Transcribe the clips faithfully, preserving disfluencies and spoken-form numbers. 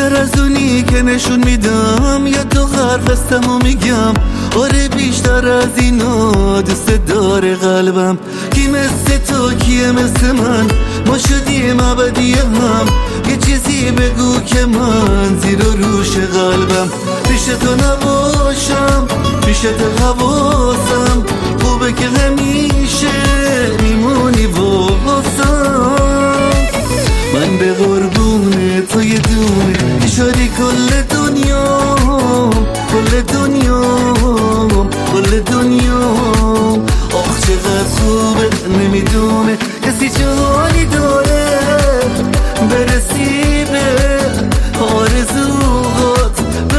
بیشتر از اونی که نشون میدم یا تو حرف هستم و میگم. آره بیشتر از اینا دوست داره قلبم. کی مثل تو کیه مثل من؟ ما شدیم ابدی هم. یه چیزی بگو که من زیر و روش قلبم. پیش تو نباشم پیش تو حواسم خوبه که همیشه میمونی واسم. من به قربونه تو یه دونه اشاری کل دنیا کل دنیا کل دنیا. آخ چقدر خوبه نمیدونه کسی چه حالی داره برسی به آرزوهات به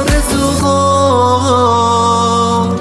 آرزوهات.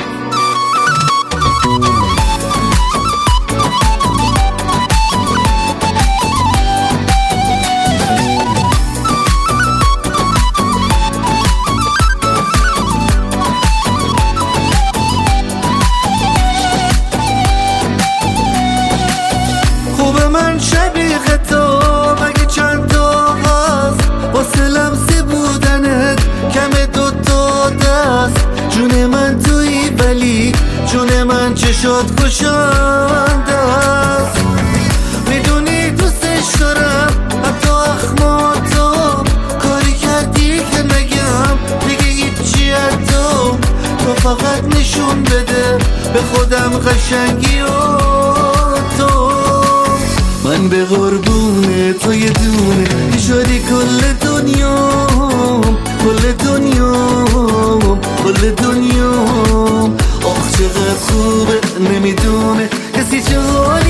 من شبیه تو مگه چند تا هست واسه لمسه بودنت کم دوتا دست. جون من توی ولی جون من چشات کشنده است. میدونی دوستش دارم حتی اخماتو کاری کردی که نگم دیگه هیچی تو. تو فقط نشون بده به خودم قشنگی و تو. من به قربونه تو یه دونه اشاری کل دنیا کل دنیا کل دنیا. آخ چقدر خوبه نمیدونه کسی چه